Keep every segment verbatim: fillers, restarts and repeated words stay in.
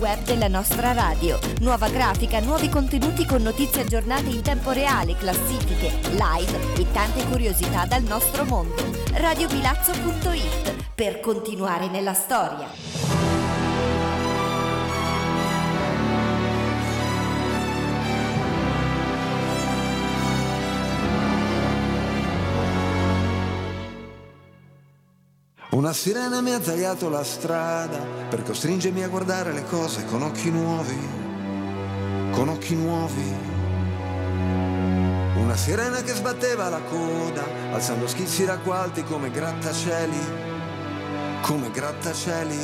web della nostra radio. Nuova grafica, nuovi contenuti con notizie aggiornate in tempo reale, classifiche, live e tante curiosità dal nostro mondo. radio pilazzo punto it per continuare nella storia. Una sirena mi ha tagliato la strada per costringermi a guardare le cose con occhi nuovi, con occhi nuovi. Una sirena che sbatteva la coda, alzando schizzi d'acqua alti come grattacieli, come grattacieli.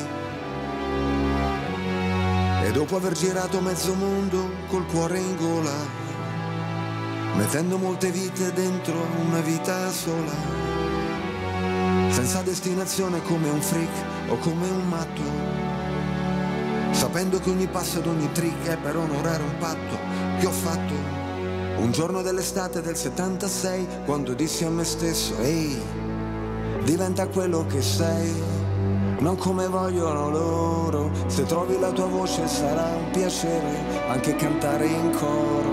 E dopo aver girato mezzo mondo col cuore in gola, mettendo molte vite dentro una vita sola, senza destinazione come un freak o come un matto, sapendo che ogni passo ed ogni trick è per onorare un patto che ho fatto un giorno dell'estate del settantasei, quando dissi a me stesso: ehi, diventa quello che sei, non come vogliono loro. Se trovi la tua voce sarà un piacere anche cantare in coro,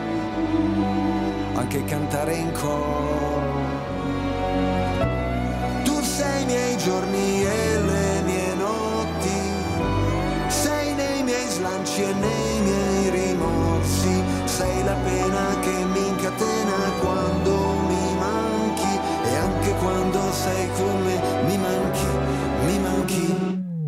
anche cantare in coro. Sei i miei giorni e le mie notti, sei nei miei slanci e nei miei rimorsi, sei la pena che mi incatena quando mi manchi, e anche quando sei con me mi manchi, mi manchi.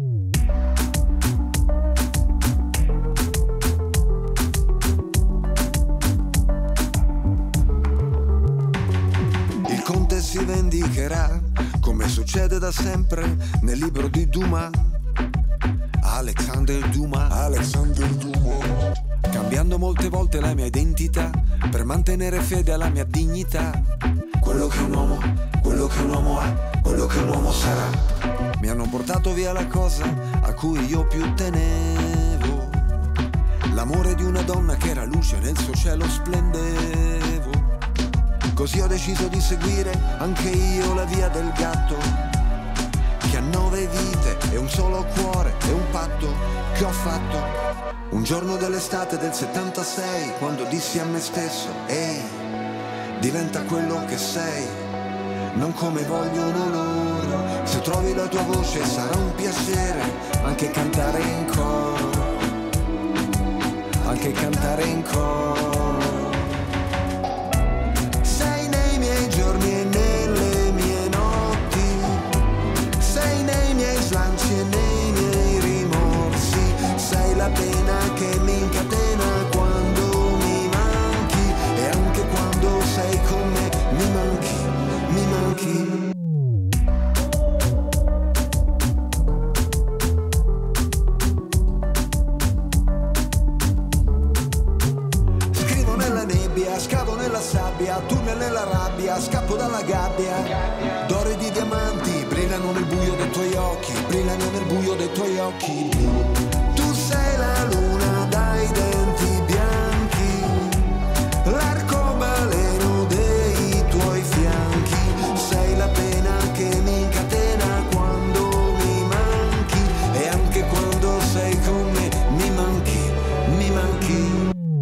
Il conte si vendicherà, come succede da sempre nel libro di Dumas, Alexander Dumas, Alexander Dumas, cambiando molte volte la mia identità per mantenere fede alla mia dignità. Quello che un uomo, quello che un uomo ha, quello che un uomo sarà. Mi hanno portato via la cosa a cui io più tenevo, l'amore di una donna che era luce nel suo cielo splendevo. Così ho deciso di seguire anche io la via del gatto, che ha nove vite e un solo cuore e un patto che ho fatto un giorno dell'estate del settantasei, quando dissi a me stesso: ehi, diventa quello che sei, non come vogliono loro. Se trovi la tua voce sarà un piacere anche cantare in coro, anche cantare in coro. Giorni e nelle mie notti, sei nei miei slanci e nei miei rimorsi, sei la pena che mi incatena quando mi manchi, e anche quando sei con me mi manchi, mi manchi. Scavo nella sabbia, tunnel nella rabbia, scappo dalla gabbia. D'oro e di diamanti brillano nel buio dei tuoi occhi, brillano nel buio dei tuoi occhi blu. Tu sei la luna dai denti bianchi, l'arcobaleno dei tuoi fianchi, sei la pena che mi incatena quando mi manchi, e anche quando sei con me mi manchi, mi manchi.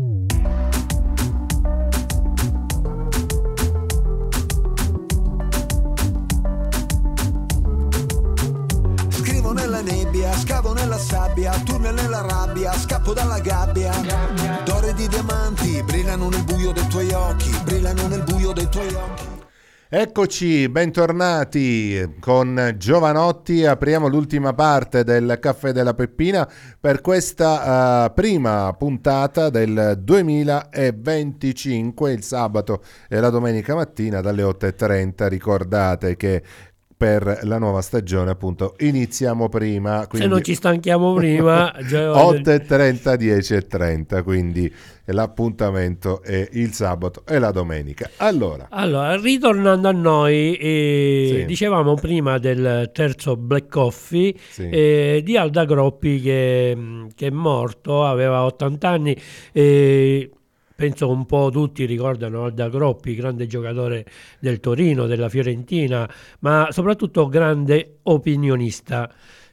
Scavo nella sabbia, tunnel nella rabbia, scappo dalla gabbia. D'oro e di diamanti brillano nel buio dei tuoi occhi, brillano nel buio dei tuoi occhi. Eccoci, bentornati con Giovanotti. Apriamo l'ultima parte del Caffè della Peppina per questa uh, prima puntata del duemilaventicinque, il sabato e la domenica mattina dalle otto e trenta. Ricordate che per la nuova stagione appunto iniziamo prima, quindi se non ci stanchiamo prima otto e trenta, dieci e trenta, quindi l'appuntamento è il sabato e la domenica. Allora, allora ritornando a noi, eh, sì. dicevamo prima del terzo Black Coffee, sì. eh, di Alda Groppi che, che è morto, aveva ottanta anni. eh, Penso un po' tutti ricordano Alda Groppi, grande giocatore del Torino, della Fiorentina, ma soprattutto grande opinionista.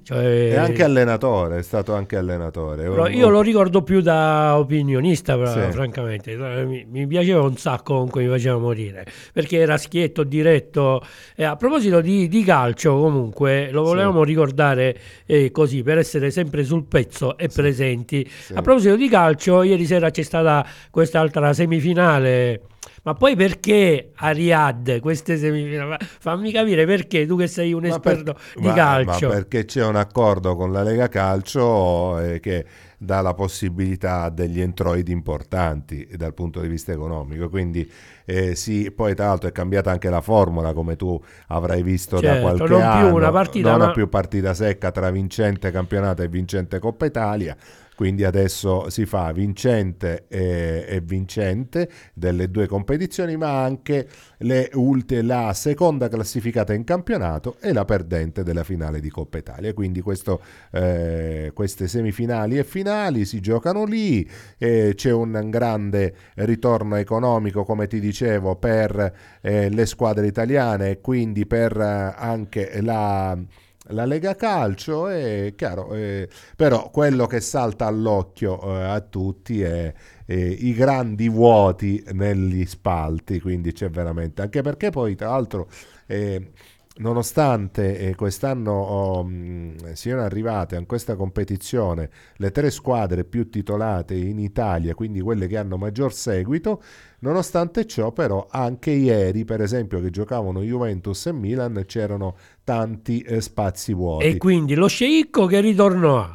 Cioè, è anche allenatore, è stato anche allenatore. Però io lo ricordo più da opinionista, però, Sì. francamente. Mi, mi piaceva un sacco, comunque mi faceva morire, perché era schietto, diretto. E a proposito di, di calcio, comunque, lo volevamo Sì. ricordare eh, così, per essere sempre sul pezzo e Sì. presenti. Sì. A proposito di calcio, ieri sera c'è stata quest'altra semifinale. Ma poi perché a Riyadh queste semifinali? Fammi capire perché, tu che sei un Ma esperto per- di ma- calcio. Ma perché c'è un accordo con la Lega Calcio eh, che dà la possibilità degli introiti importanti dal punto di vista economico, quindi eh, sì, poi tra l'altro è cambiata anche la formula, come tu avrai visto da Certo, qualche non più anno, una partita, non ma- è più partita secca tra vincente campionato e vincente Coppa Italia. Quindi adesso si fa vincente e, e vincente delle due competizioni, ma anche le ulti- la seconda classificata in campionato e la perdente della finale di Coppa Italia. Quindi questo, eh, queste semifinali e finali si giocano lì, e c'è un grande ritorno economico, come ti dicevo, per eh, le squadre italiane e quindi per eh, anche la... La Lega Calcio è chiaro, eh, però quello che salta all'occhio eh, a tutti è eh, i grandi vuoti negli spalti, quindi c'è veramente, anche perché poi tra l'altro eh, nonostante eh, quest'anno oh, mh, siano arrivate in questa competizione le tre squadre più titolate in Italia, quindi quelle che hanno maggior seguito, nonostante ciò però anche ieri, per esempio, che giocavano Juventus e Milan, c'erano tanti eh, spazi vuoti. E quindi lo sceicco che ritorno ha?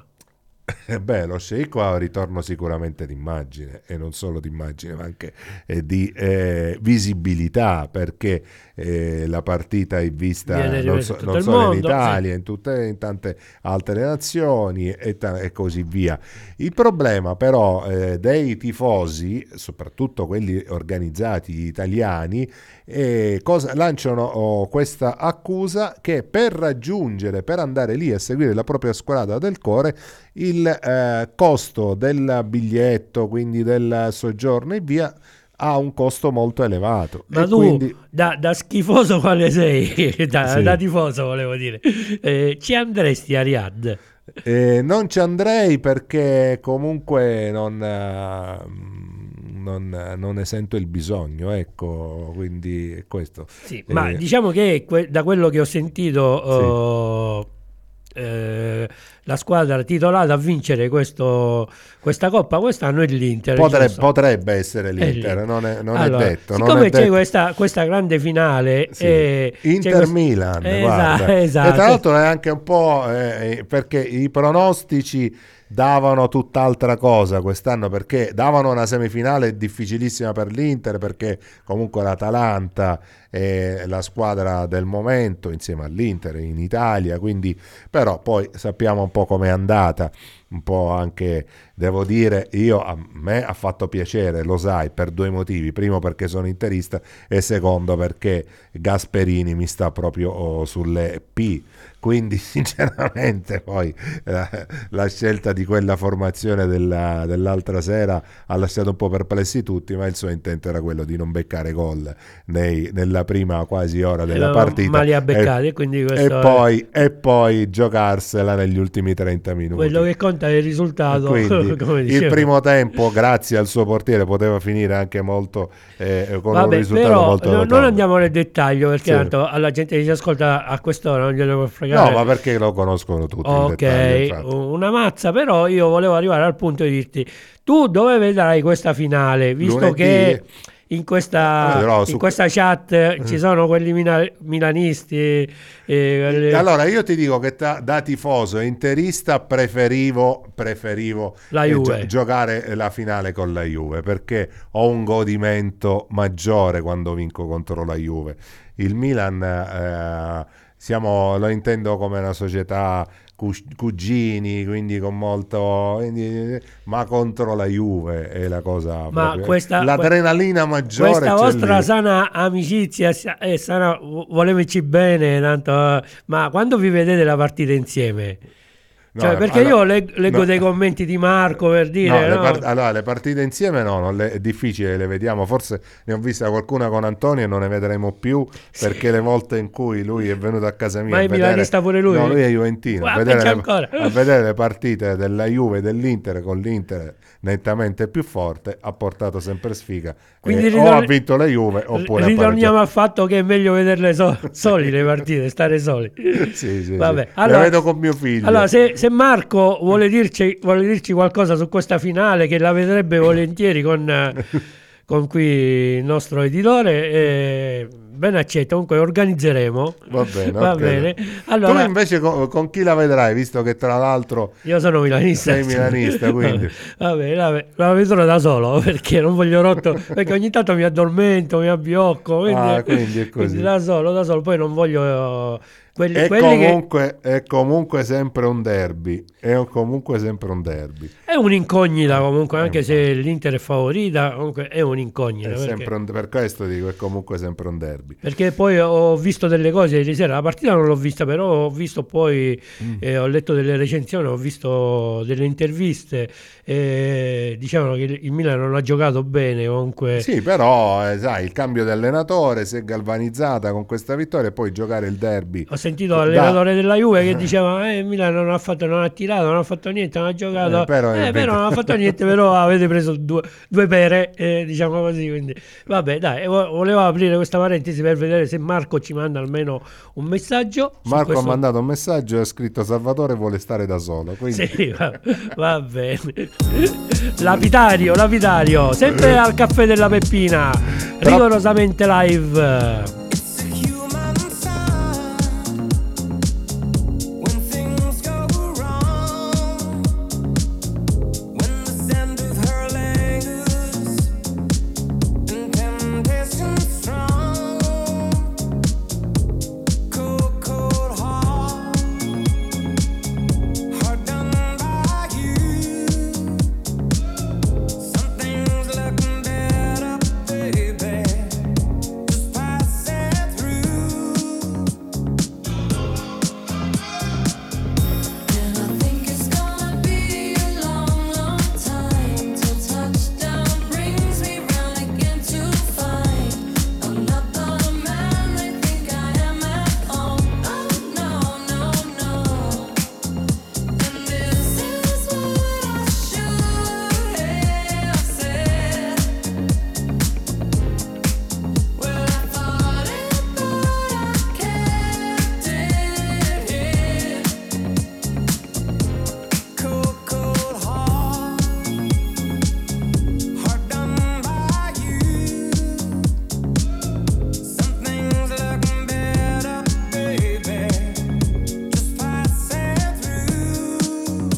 Eh beh, lo sceicco ha un ritorno sicuramente d'immagine, e non solo d'immagine, ma anche eh, di eh, visibilità, perché eh, la partita è vista Viene non, ripresa so- in tutto non il solo in mondo, Italia, in, tutte, in tante altre nazioni e, ta- e così via. Il problema però eh, dei tifosi, soprattutto quelli organizzati italiani, eh, cosa, lanciano oh, questa accusa che per raggiungere, per andare lì a seguire la propria squadra del cuore, il eh, costo del biglietto, quindi del soggiorno e via, ha un costo molto elevato. Ma e tu, quindi da, da schifoso quale sei, da, Sì. da tifoso volevo dire, eh, ci andresti a Riyadh? eh, non ci andrei, perché comunque non, eh, non, non ne sento il bisogno, ecco, quindi è questo. Sì, ma Eh, diciamo che que- da quello che ho sentito, oh, eh, la squadra titolata a vincere questo, questa coppa quest'anno è l'Inter. Potrebbe, giusto? potrebbe essere È l'Inter, l'Inter. non è, non Allora, è detto. Non siccome è c'è detto. questa, questa grande finale, Sì. eh, c'è Inter-Milan, quest- guarda. Esatto, E tra esatto. l'altro è anche un po' eh, perché i pronostici davano tutt'altra cosa quest'anno, perché davano una semifinale difficilissima per l'Inter, perché comunque l'Atalanta è la squadra del momento insieme all'Inter in Italia, quindi però poi sappiamo un po' com'è andata, un po' anche, devo dire, io a me ha fatto piacere, lo sai, per due motivi: primo perché sono interista e secondo perché Gasperini mi sta proprio oh, sulle P, quindi sinceramente poi eh, la scelta di quella formazione della, dell'altra sera ha lasciato un po' perplessi tutti, ma il suo intento era quello di non beccare gol nei, nella prima quasi ora della Eh, partita ma li ha e, beccati, e quindi e questo è- poi, e poi giocarsela negli ultimi trenta minuti. quello che conta è il risultato. Quindi come il dicevo. primo tempo, grazie al suo portiere, poteva finire anche molto eh, con un Vabbè, risultato però molto no- non rotondo. andiamo nel dettaglio, perché Sì. tanto alla gente che ci ascolta a quest'ora non gliene può fregare. No, ma perché lo conoscono tutti il Ok, dettaglio, infatti. una mazza, però io volevo arrivare al punto di dirti, tu dove vedrai questa finale, visto Lunedì? che in questa, Eh, però in su- questa chat ci sono quelli mina- milanisti, eh, quelli- Allora io ti dico che ta- da tifoso e interista preferivo, preferivo La eh, Juve. gio- giocare la finale con la Juve, perché ho un godimento maggiore quando vinco contro la Juve. Il Milan eh, siamo, lo intendo come una società cus- cugini, quindi con molto, quindi- ma contro la Juve è la cosa Ma proprio- questa- l'adrenalina maggiore questa c'è vostra lì. sana amicizia sa- e sana volevici bene, tanto, eh, ma quando vi vedete la partita insieme? No, cioè, perché allora, io leg- leggo no. dei commenti di Marco per dire No, le no? part- allora, le partite insieme no, non le- è difficile, le vediamo, forse ne ho vista qualcuna con Antonio e non ne vedremo più, perché le volte in cui lui è venuto a casa mia Ma a è vedere, milanista pure lui? no, lui è juventino, a Ah, vedere, peggio le, ancora. a vedere le partite della Juve e dell'Inter, con l'Inter nettamente più forte, ha portato sempre sfiga. Quindi Eh, ritorn- o ha vinto la Juve oppure ha ritorniamo pareggiato. al fatto che è meglio vederle so- soli le partite, stare soli. Sì, sì, Vabbè, sì. allora, La vedo con mio figlio. allora se, se Marco vuole dirci, vuole dirci qualcosa su questa finale, che la vedrebbe volentieri con, eh, con qui il nostro editore, eh, ben accetto, comunque organizzeremo. Va bene, Va ok. bene. Tu Allora, invece con, con chi la vedrai, visto che tra l'altro io sono milanista. sei milanista, quindi Vabbè, vabbè, la vedrò da solo, perché non voglio rotto, perché ogni tanto mi addormento, mi abbiocco, quindi, Ah, quindi è così. quindi da solo, da solo, poi non voglio quelli, è quelli che comunque, è comunque sempre un derby, è un- comunque sempre un derby, è un'incognita comunque, anche Eh, se l'Inter è favorita, comunque è un'incognita, è perché, sempre un, per questo dico, è comunque sempre un derby. perché poi ho visto delle cose ieri sera, la partita non l'ho vista, però ho visto poi, Mm. eh, ho letto delle recensioni, ho visto delle interviste, e dicevano che il Milan non ha giocato bene, comunque. Sì, però eh, sai, il cambio di allenatore si è galvanizzata con questa vittoria e poi giocare il derby. Ho sentito Da- l'allenatore della Juve che diceva eh Milan non ha fatto, non ha tirato, non ha fatto niente, non ha giocato, Eh, però eh, è però non ha fatto niente, però avete preso due, due pere, eh, diciamo così, quindi vabbè, dai, e vo- volevo aprire questa parentesi per vedere se Marco ci manda almeno un messaggio su Marco questo. ha mandato un messaggio e ha scritto Salvatore vuole stare da solo, quindi Sì, va, va bene. Lapidario, lapidario, sempre al caffè della Peppina, rigorosamente live. It's a human sign when things go wrong, when the scent of her lingers and temptation strong, cold, cold heart, heart done by you. Something's looking better, baby. Just passing through, and I think it's gonna be a long, long time till touchdown brings me round again to find I'm not the man they think I am at home. Oh no, no, no. And this is what I should have said. Well, I thought it, but I kept it hid. Cold, cold heart, heart done by you. Something's looking better, baby. Just passing through,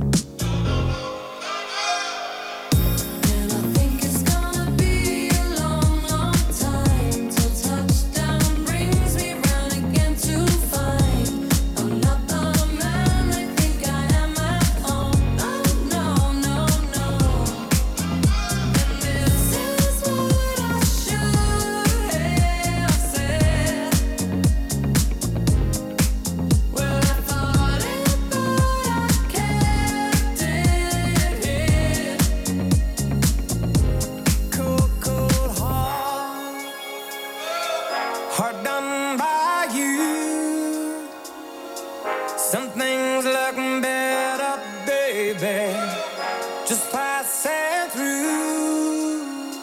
and I think it's gonna be a long, long time till touchdown brings me round again to find I'm not the man they think I am at home. Oh no, no, no. And this is what I should have said. Well, I thought it, but I kept it hid. Cold, cold heart, heart done by you. Something's looking better, baby. Just passing through,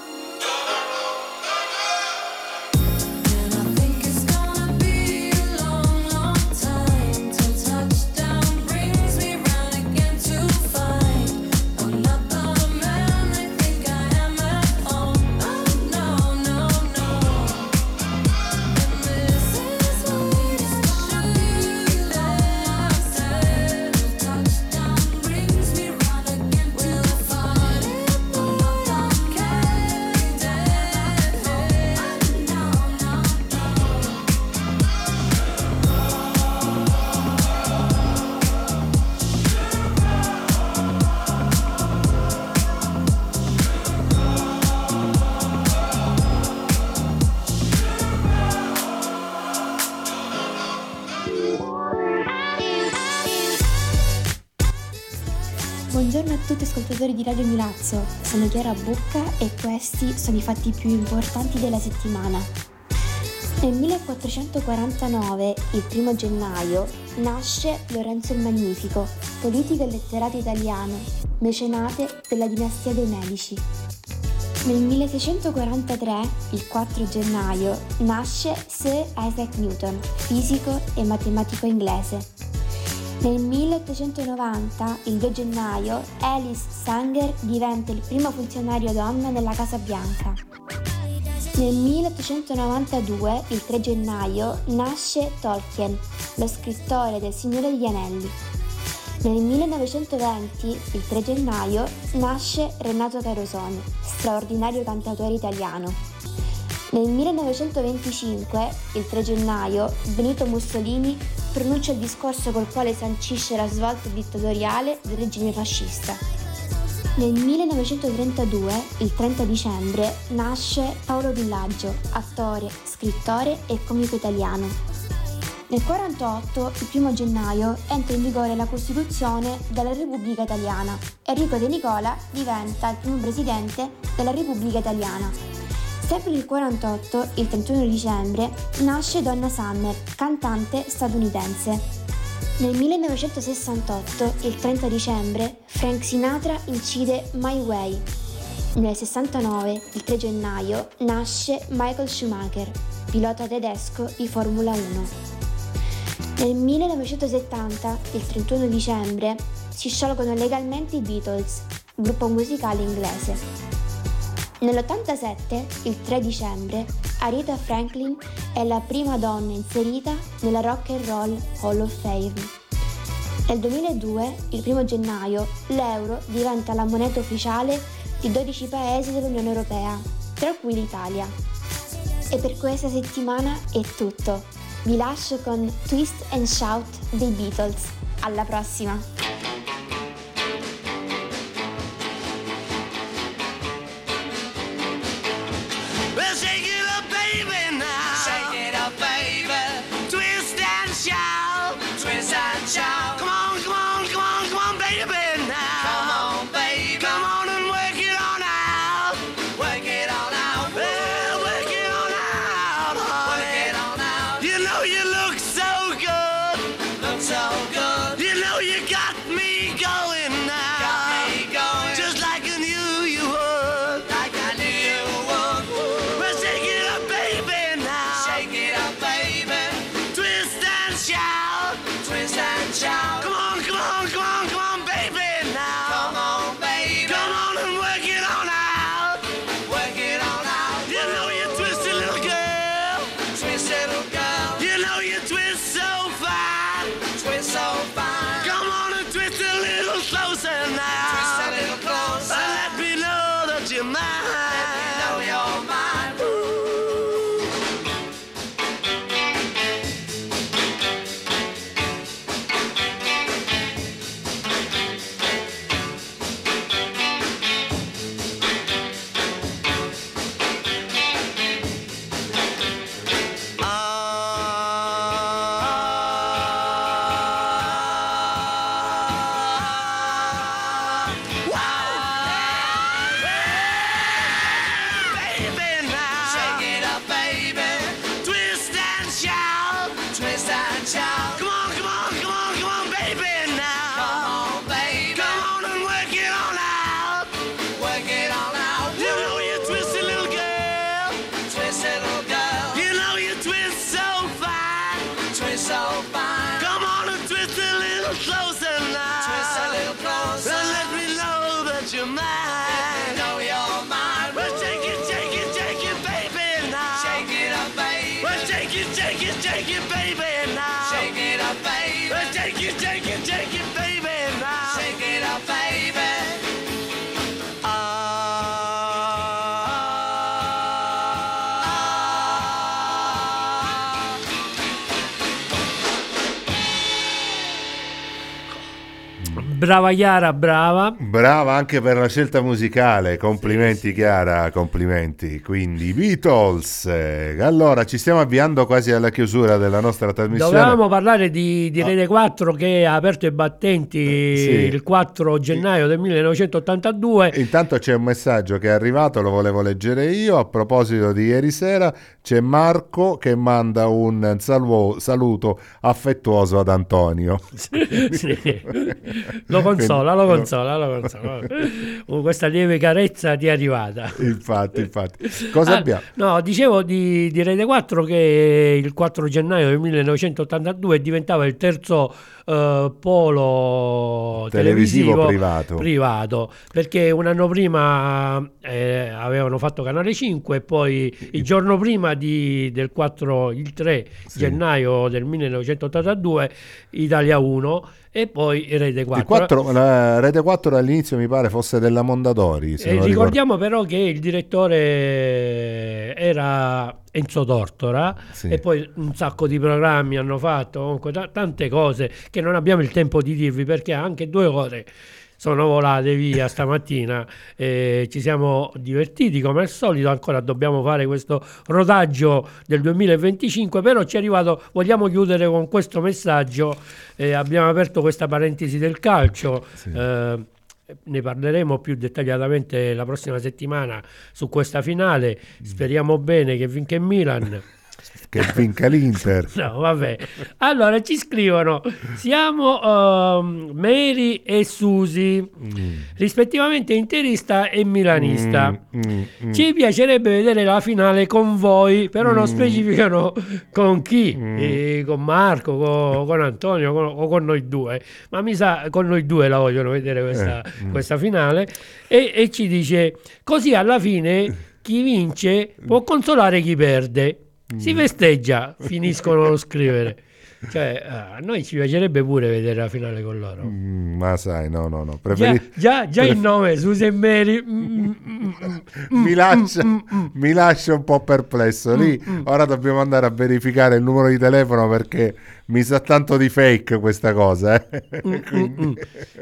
and I think it's gonna be a long, long time till touchdown brings me round again to find I'm not the man they think I am at home. Oh no, no, no. And this is what it should have said. Touchdown brings me round again to find tutti ascoltatori di Radio Milazzo, sono Chiara Bucca e questi sono i fatti più importanti della settimana. Nel millequattrocentoquarantanove, il primo gennaio, nasce Lorenzo il Magnifico, politico e letterato italiano, mecenate della dinastia dei Medici. Nel milleseicentoquarantatré, il quattro gennaio, nasce Sir Isaac Newton, fisico e matematico inglese. Nel milleottocentonovanta, il due gennaio, Alice Sanger diventa il primo funzionario donna nella Casa Bianca. Nel milleottocentonovantadue, il tre gennaio, nasce Tolkien, lo scrittore del Signore degli Anelli. Nel millenovecentoventi, il tre gennaio, nasce Renato Carosone, straordinario cantautore italiano. Nel millenovecentoventicinque, il tre gennaio, Benito Mussolini pronuncia il discorso col quale sancisce la svolta dittatoriale del regime fascista. Nel millenovecentotrentadue, il trenta dicembre, nasce Paolo Villaggio, attore, scrittore e comico italiano. Nel quarantotto, il primo gennaio, entra in vigore la Costituzione della Repubblica Italiana. Enrico De Nicola diventa il primo presidente della Repubblica Italiana. Sempre nel quarantotto, il trentuno dicembre, nasce Donna Summer, cantante statunitense. Nel millenovecentosessantotto, il trenta dicembre, Frank Sinatra incide My Way. Nel sessantanove, il tre gennaio, nasce Michael Schumacher, pilota tedesco di Formula uno. Nel millenovecentosettanta, il trentuno dicembre, si sciolgono legalmente i Beatles, gruppo musicale inglese. Nell'ottantasette, il tre dicembre, Aretha Franklin è la prima donna inserita nella Rock and Roll Hall of Fame. Nel duemiladue, il primo gennaio, l'euro diventa la moneta ufficiale di dodici paesi dell'Unione Europea, tra cui l'Italia. E per questa settimana è tutto. Vi lascio con Twist and Shout dei Beatles. Alla prossima! Well, shake it up, baby, now. Shake it up, baby. Twist and shout. Twist and shout. Come on, come on, come on, come on, baby, now. Come on, baby. Come on and work it on out. Work it on out. Well, work it on out, honey. Work it on out. You know you look so good. Look so good. You know you got me going now. Got me going. Just like I knew you would. Like I knew you would. Well, shake it up, baby, now. Shake it up, baby. Twist and shout. Twist and shout. Come on, come on, come on, come on, baby, now. Come on, baby. Come on and work it on out. Work it on out. You know you twist it, little girl. Twist it, little girl. You know you twist so fine. Twist so fine. Come on and twist a little closer now. Twist a little closer. Uh, let me know that you're mine. Let me know you're mine. Ooh. Baby, now. Shake it up, baby. Twist and shout. Twist and shout. Come on, come on, come on, come on, baby, now. Come on, baby. Come on and work it on out. Work it on out. You know you twist it, little girl. Twist it, little girl. You know you twist so fine. Twist so fine. Come on and twist a little closer now. Twist a little closer. And let me know that you're mine. Let me know you're mine. Well, shake it, shake it, shake it, baby, now. Shake it up, baby. Well, shake it, shake it, shake it, baby, now. Shake it up, baby. Well, shake it, shake it, shake it, baby, now. Shake it up, baby. Ah. Brava Chiara, brava. Brava anche per la scelta musicale, complimenti Chiara, complimenti. Quindi i Beatles. Eh, Allora ci stiamo avviando quasi alla chiusura della nostra trasmissione. Dovevamo parlare di, di Rete quattro che ha aperto i battenti Sì. il quattro gennaio del millenovecentottantadue. Intanto c'è un messaggio che è arrivato, lo volevo leggere io. A proposito di ieri sera, c'è Marco che manda un saluo- saluto affettuoso ad Antonio. Sì. Lo consola, lo consola, lo consola. Uh, questa lieve carezza ti è arrivata. Infatti, infatti. Cosa Ah, abbiamo? No, dicevo di, di Rete quattro che il quattro gennaio del millenovecentottantadue diventava il terzo eh, polo Televisivo televisivo, privato. privato, perché un anno prima eh, avevano fatto Canale cinque e poi il giorno prima di- del quattro, il tre Sì. gennaio del millenovecentottantadue Italia uno e poi Rete quattro. Il quattro, la Rete quattro all'inizio mi pare fosse della Mondadori. se Eh, non ricordiamo però che il direttore era Enzo Tortora Sì. e poi un sacco di programmi hanno fatto, comunque ta- tante cose che non abbiamo il tempo di dirvi perché anche due ore sono volate via stamattina e ci siamo divertiti come al solito. Ancora dobbiamo fare questo rodaggio del duemilaventicinque, però ci è arrivato, vogliamo chiudere con questo messaggio. Eh, abbiamo aperto questa parentesi del calcio. Sì. eh, ne parleremo più dettagliatamente la prossima settimana su questa finale. Speriamo bene che vinca il Milan. Che vinca l'Inter. No, vabbè. Allora ci scrivono: siamo ehm, Mary e Susi, rispettivamente interista e milanista. Mm, mm, mm. Ci piacerebbe vedere la finale con voi, però non specificano con chi, eh, con Marco, con, con Antonio con- o con noi due, ma mi sa con noi due la vogliono vedere questa, Eh, mm. questa finale e, e ci dice così alla fine chi vince può consolare chi perde. Si festeggia, finiscono lo scrivere. Cioè, a noi ci piacerebbe pure vedere la finale con loro. Mm, ma sai, no, no, no. Già, Preferi- già, già il nome Susi e Mary mm, mm, mm, mm, mi, lascia, mm, mm, mi lascia un po' perplesso lì. Ora dobbiamo andare a verificare il numero di telefono perché mi sa tanto di fake questa cosa. eh. Quindi,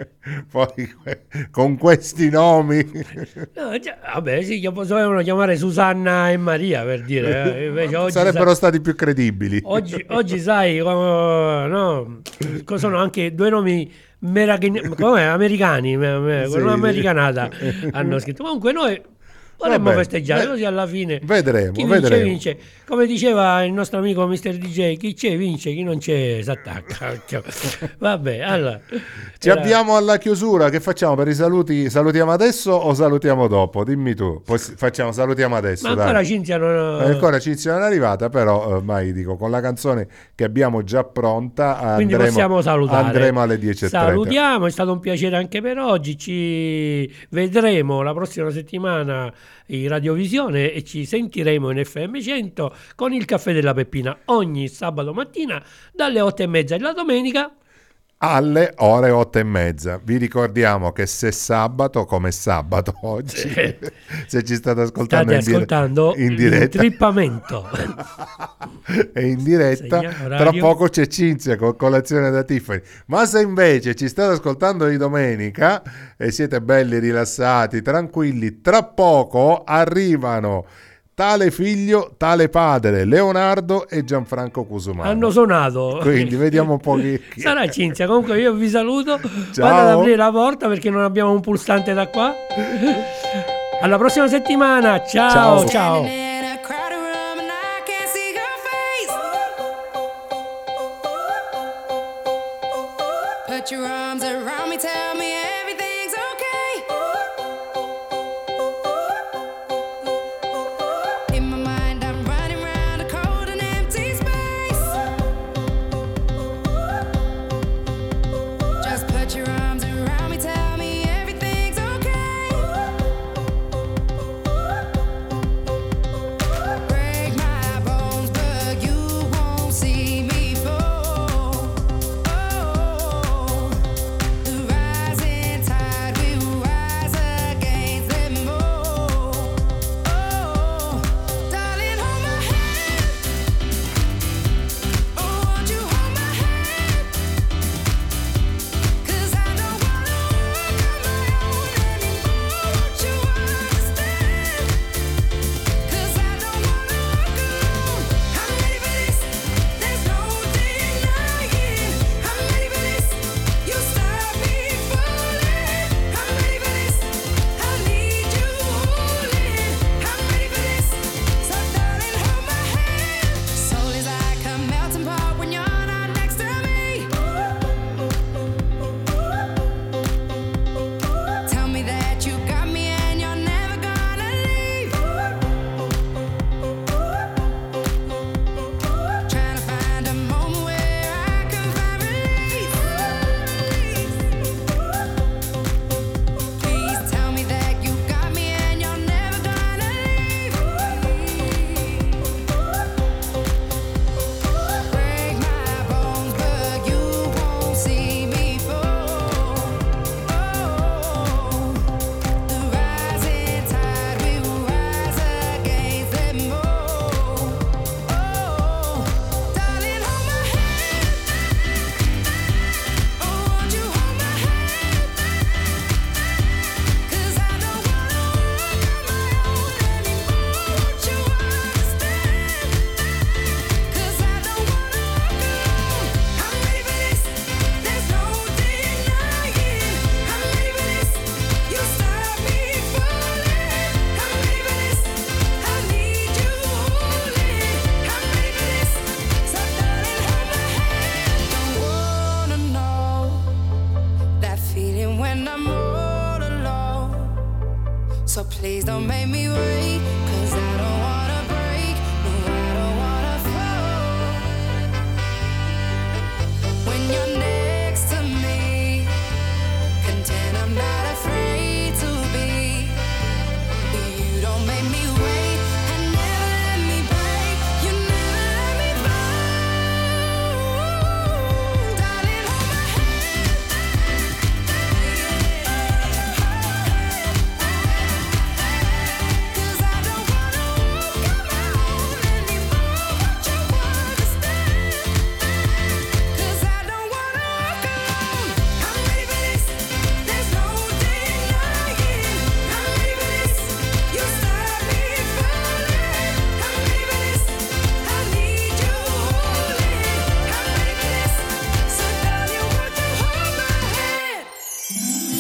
poi con questi nomi No, già, vabbè, sì, che potevano chiamare Susanna e Maria per dire. eh, invece oggi, sarebbero sai, stati più credibili. oggi, oggi sai, come- no, sono anche due nomi meraghi- come, americani, me- me- Sì, con una sì. americanata hanno scritto. Comunque noi vorremmo Vabbè, festeggiare, ve- così alla fine vedremo, chi vince vedremo. vince. Come diceva il nostro amico mister D J, chi c'è vince, chi non c'è si attacca. Vabbè, allora Ci era- abbiamo alla chiusura. Che facciamo per i saluti? Salutiamo adesso o salutiamo dopo? Dimmi tu. Poi s- facciamo salutiamo adesso. ma dai. ancora Cinzia non Eh, ancora Cinzia non è arrivata, però eh, ormai dico con la canzone che abbiamo già pronta quindi andremo, possiamo salutare. andremo alle dieci e trenta. Salutiamo, è stato un piacere anche per oggi. Ci vedremo la prossima settimana in radiovisione e ci sentiremo in F M cento con il caffè della Peppina ogni sabato mattina dalle otto e mezza e la domenica. Alle ore otto e mezza. Vi ricordiamo che se sabato, come sabato oggi, Sì. se ci state ascoltando State in, dire- ascoltando in diretta l'intrippamento. e in diretta, Segna- tra orario. poco c'è Cinzia con colazione da Tiffany. Ma se invece ci state ascoltando di domenica e siete belli rilassati, tranquilli, tra poco arrivano tale figlio, tale padre, Leonardo e Gianfranco Cusumano. Hanno suonato. Quindi vediamo un po' chi... chi- Sarà Cinzia. Comunque io vi saluto. Ciao. Vado ad aprire la porta perché non abbiamo un pulsante da qua. Alla prossima settimana. Ciao, Ciao. ciao. In a crowded room and I can't see your face. Put your arms around me, tell me everything's okay. In my mind, I'm running round a cold and empty space. Just put your arms around me, tell me everything's okay. So please don't make me wait,